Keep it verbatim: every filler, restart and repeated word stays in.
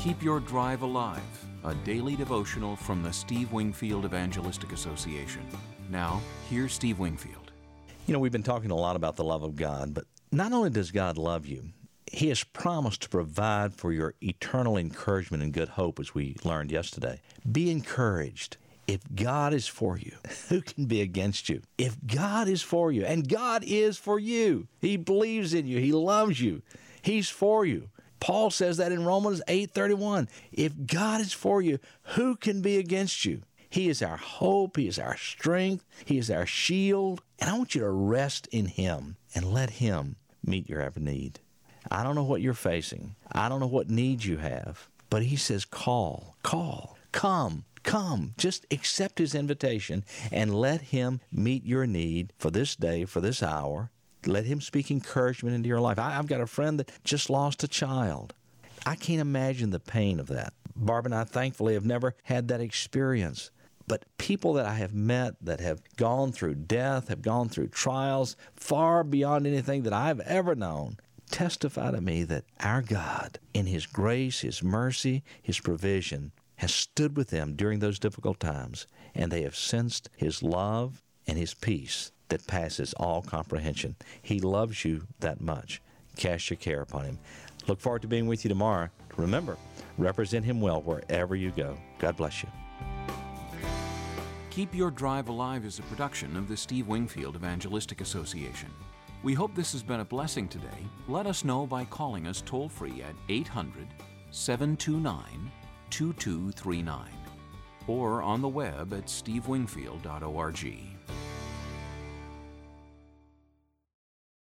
Keep Your Drive Alive, a daily devotional from the Steve Wingfield Evangelistic Association. Now, here's Steve Wingfield. You know, we've been talking a lot about the love of God, but not only does God love you, He has promised to provide for your eternal encouragement and good hope, as we learned yesterday. Be encouraged. If God is for you, who can be against you? If God is for you, and God is for you, He believes in you, He loves you, He's for you. Paul says that in Romans eight thirty-one. If God is for you, who can be against you? He is our hope. He is our strength. He is our shield. And I want you to rest in Him and let Him meet your every need. I don't know what you're facing. I don't know what needs you have. But He says, call, call, come, come. Just accept His invitation and let Him meet your need for this day, for this hour. Let Him speak encouragement into your life. I, I've got a friend that just lost a child. I can't imagine the pain of that. Barb and I, thankfully, have never had that experience. But people that I have met that have gone through death, have gone through trials far beyond anything that I've ever known, testify to me that our God, in His grace, His mercy, His provision, has stood with them during those difficult times, and they have sensed His love and His peace that passes all comprehension. He loves you that much. Cast your care upon Him. Look forward to being with you tomorrow. Remember, represent Him well wherever you go. God bless you. Keep Your Drive Alive is a production of the Steve Wingfield Evangelistic Association. We hope this has been a blessing today. Let us know by calling us toll-free at eight hundred, seven two nine, two two three nine or on the web at steve wingfield dot org.